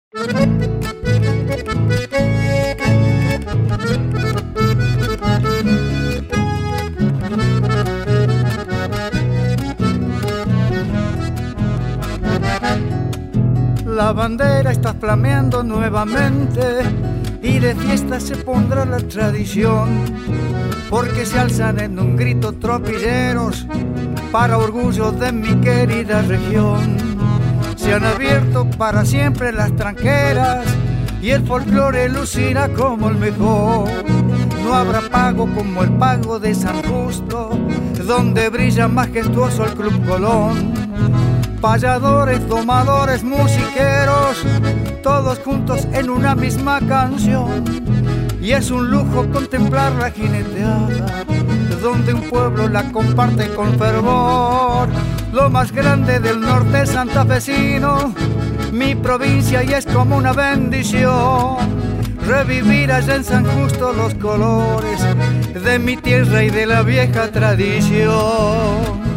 La bandera está flameando nuevamente y de fiesta se pondrá la tradición, porque se alzan en un grito tropilleros para orgullo de mi querida región. Se han abierto para siempre las tranqueras y el folclore lucirá como el mejor. No habrá pago como el pago de San Justo, donde brilla majestuoso el Club Colón. Payadores, domadores, musiqueros, todos juntos en una misma canción. Y es un lujo contemplar la jineteada, donde un pueblo la comparte con fervor. Lo más grande del norte santafesino, mi provincia, y es como una bendición revivir allá en San Justo los colores de mi tierra y de la vieja tradición.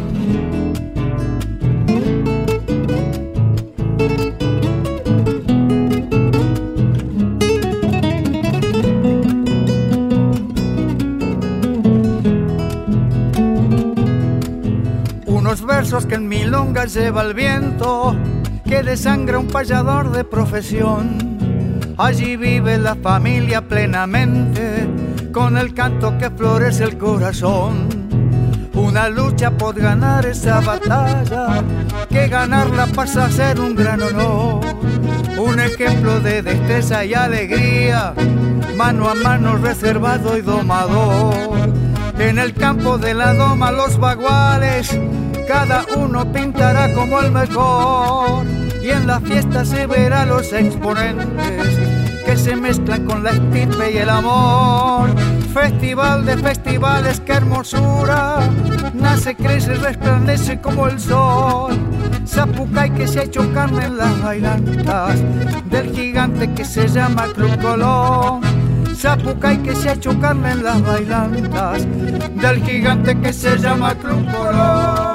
Unos versos que en milonga lleva el viento, que desangra un payador de profesión. Allí vive la familia plenamente, con el canto que florece el corazón. Una lucha por ganar esa batalla, que ganarla pasa a ser un gran honor. Un ejemplo de destreza y alegría, mano a mano reservado y domador. En el campo de la doma los baguales, cada uno pintará como el mejor. Y en la fiesta se verá los exponentes que se mezclan con la estirpe y el amor. Festival de festivales, qué hermosura, nace, crece, resplandece como el sol. Zapucay que se ha hecho carne en las bailantas del gigante que se llama Club Colón. Zapucay que se ha hecho carne en las bailantas del gigante que se llama Club Colón.